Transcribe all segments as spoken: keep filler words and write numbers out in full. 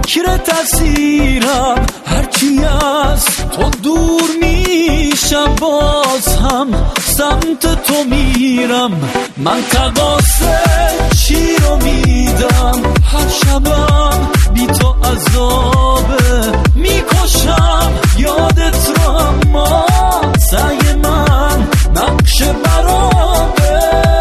فکرت اسیرم، هرچی از تو دور میشم باز هم سمت تو میرم. من تقاصه چی رو میدم، هر شبم بی تو عذابه میکشم یادت رو، اما سعی من نقش برابه.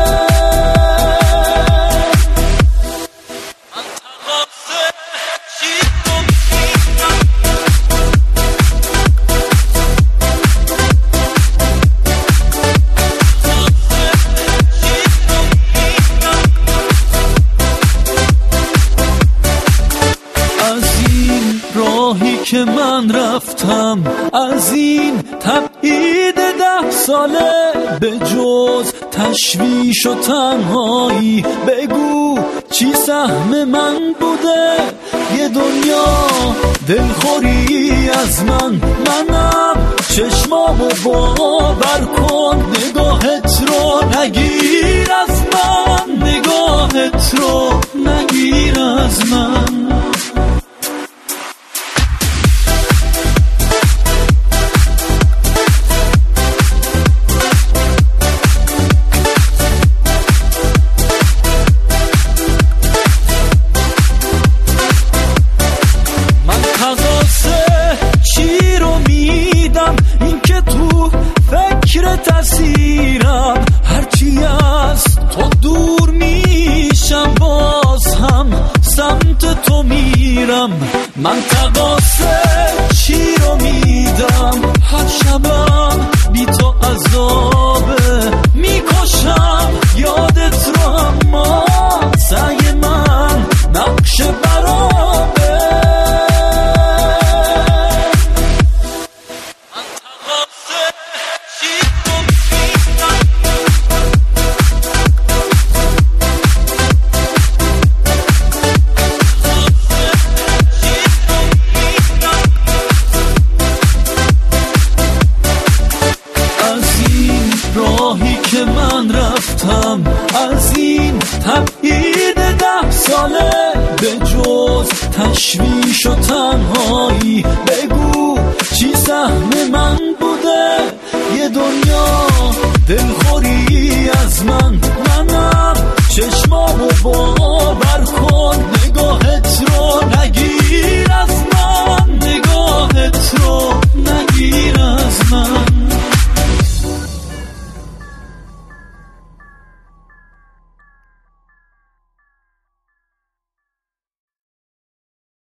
که من رفتم از این تبعید ده ساله، به جز تشویش و تنهایی بگو چی سهم من بوده. یه دنیا دلخوری از من، منم چشمامو باور کن. نگاهت رو نگیر از من، نگاهت رو نگیر از من. تسیرم هرچی از تو دور میشم باز هم سمت تو میرم. من تقاصه چی رو میدم، هر شبم بی تو عذابه میکشم یادت رو، اما سعی من نقش برابه. که من رفتم از این تبعید ده ساله، به جز تشویش و تنهایی بگو چی سهم من بوده. یه دنیا دلخوری از من، منم چشمامو باور کن. نگاهت رو